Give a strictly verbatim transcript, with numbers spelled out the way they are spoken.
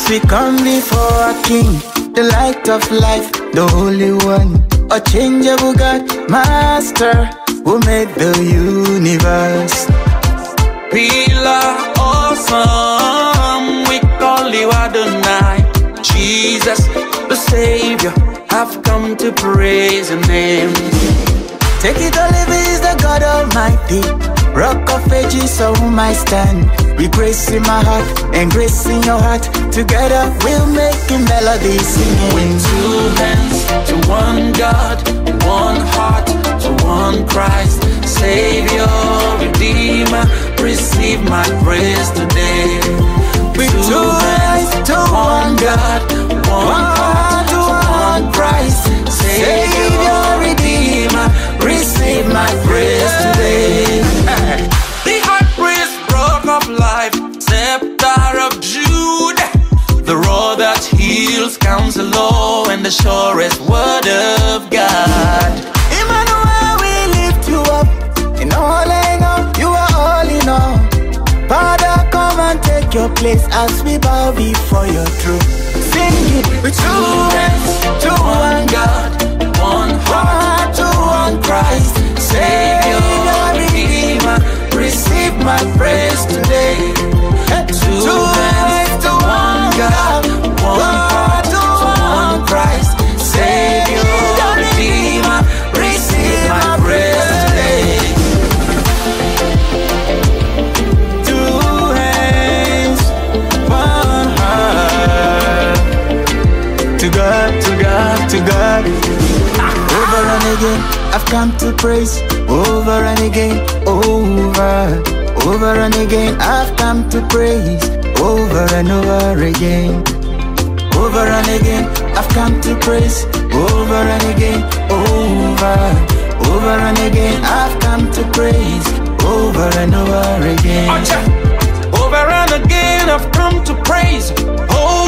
we come before a king, the light of life, the Holy One, a changeable God, Master, who made the universe. Pillar awesome, we call you Adonai. Jesus, the Savior, have come to praise your name. Take it or leave it, is the God Almighty, Rock of Ages, so whom I stand. With grace in my heart and grace in your heart, together we'll make a melody singing. With two hands to one God, one heart to one Christ, Savior, Redeemer, receive my praise today. With two, two hands to one God, one heart to one Christ, Savior, Redeemer, receive my praise today. The high priest, rock of life, scepter of Judah, the road that heals, Counselor, and the surest word of God. Emmanuel, we lift you up. In all I know, you are all in all. Father, come and take your place as we bow before your throne. Sing it with two hands to one God, one heart to one Christ, Savior, Redeemer, receive my praise today. Two, two hands to one God, one heart to one Christ, Savior, Redeemer, receive my praise today. Two hands, one heart, to God, to God, to God. Over and again, I've come to praise. Over and again, over, over and again, I've come to praise. Over and over again, over and again, I've come to praise. Over and again, over, over and again, I've come to praise. Over and over again. Over and again, I've come to praise. Over